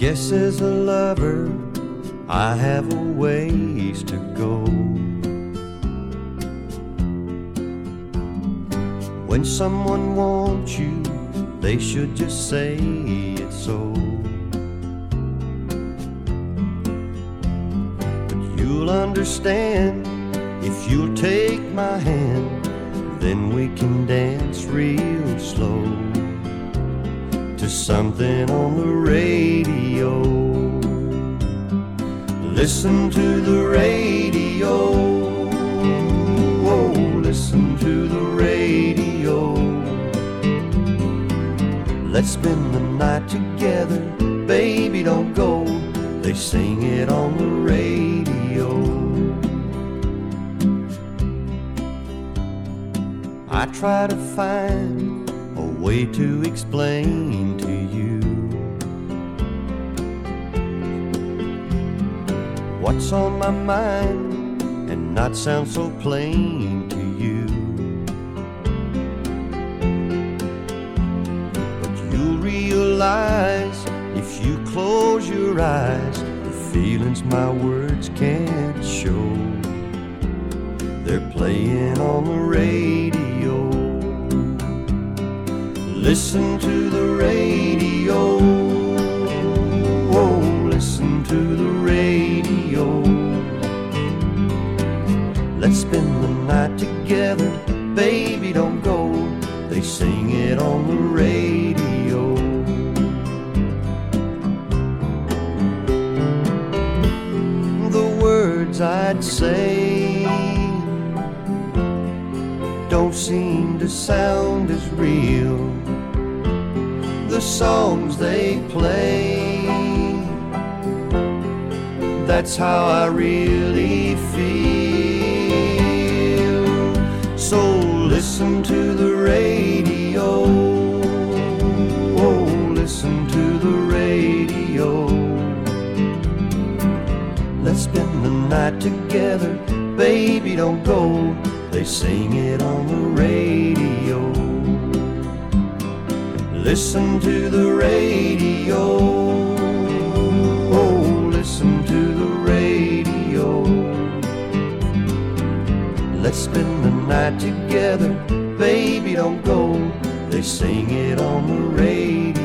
Guess as a lover I have a ways to go. When someone wants you, they should just say it so. But you'll understand if you'll take my hand, then we can dance real slow to something on the radio. Listen to the radio. Oh, listen to the radio. Let's spend the night together, baby, don't go. They sing it on the radio. I try to find a way to explain to you what's on my mind and not sound so plain to you. But you'll realize if you close your eyes, the feelings my words can't show, they're playing on the radio. Listen to the radio. Oh, listen to the radio. Let's spend the night together, baby, don't go. They sing it on the radio. The words I'd say don't seem to sound as real. The songs they play, that's how I really feel. So listen to the radio. Oh, listen to the radio. Let's spend the night together, baby, don't go. They sing it on the radio. Listen to the radio. Oh, listen to the radio. Let's spend the night together, baby, don't go. They sing it on the radio.